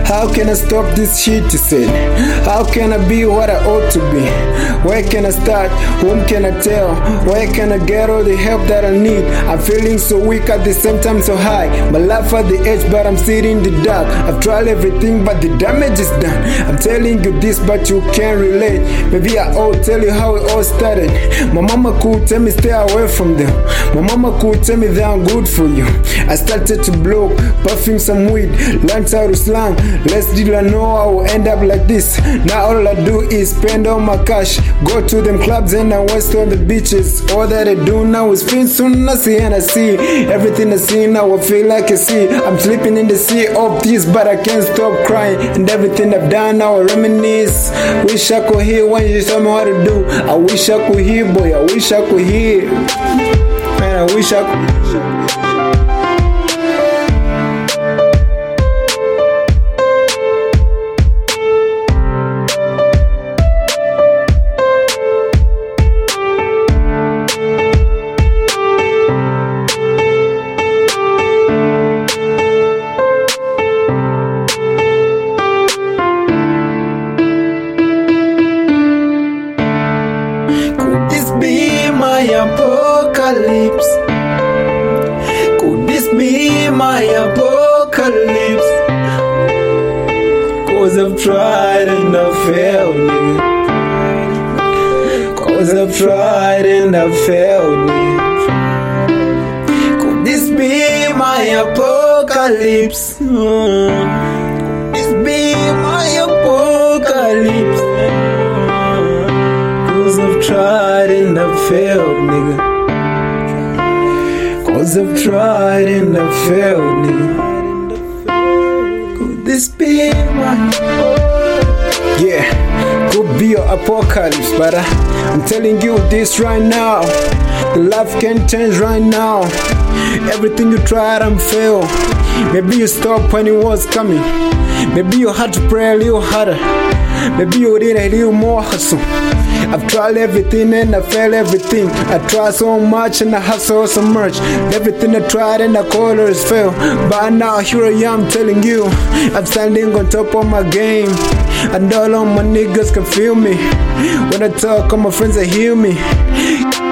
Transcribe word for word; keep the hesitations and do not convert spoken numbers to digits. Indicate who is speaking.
Speaker 1: How can I stop this shit, he said? How can I be what I ought to be? Where can I start? Whom can I tell? Where can I get all the help that I need? I'm feeling so weak at the same time so high. My life at the edge, but I'm sitting in the dark. I've tried everything, but the damage is done. I'm telling you this, but you can't relate. Maybe I ought tell you how it all started. My mama could tell me stay away from them. My mama could tell me they are good for you. I started to blow, puffing some weed, learned how to slang. Less did I know I will end up like this. Now all I do is spend all my cash, go to them clubs and I waste on the beaches. All that I do now is feel soon I see and I see. Everything I see now I feel like I see. I'm sleeping in the sea of tears, but I can't stop crying. And everything I've done now I reminisce. Wish I could hear when you tell me what to do. I wish I could hear, boy, I wish I could hear. Man, I wish I could. Be my apocalypse. Could this be my apocalypse? Cause I've tried and I've failed, nigga. Cause I've tried and I've failed, nigga. Could this be my apocalypse? Could this be my apocalypse? Cause I've tried and I've failed, nigga. Cause I've tried and I've failed, nigga. Could this be my... Yeah, could be your apocalypse, but I, I'm telling you this right now. The life can change right now. Everything you tried and failed. Maybe you stopped when it was coming. Maybe you had to pray a little harder. Maybe you did a little more hustle. I've tried everything and I failed everything. I tried so much and I hustle so much. Everything I tried and I called it failed. But now here I am telling you, I'm standing on top of my game. And all of my niggas can feel me. When I talk, all my friends they hear me.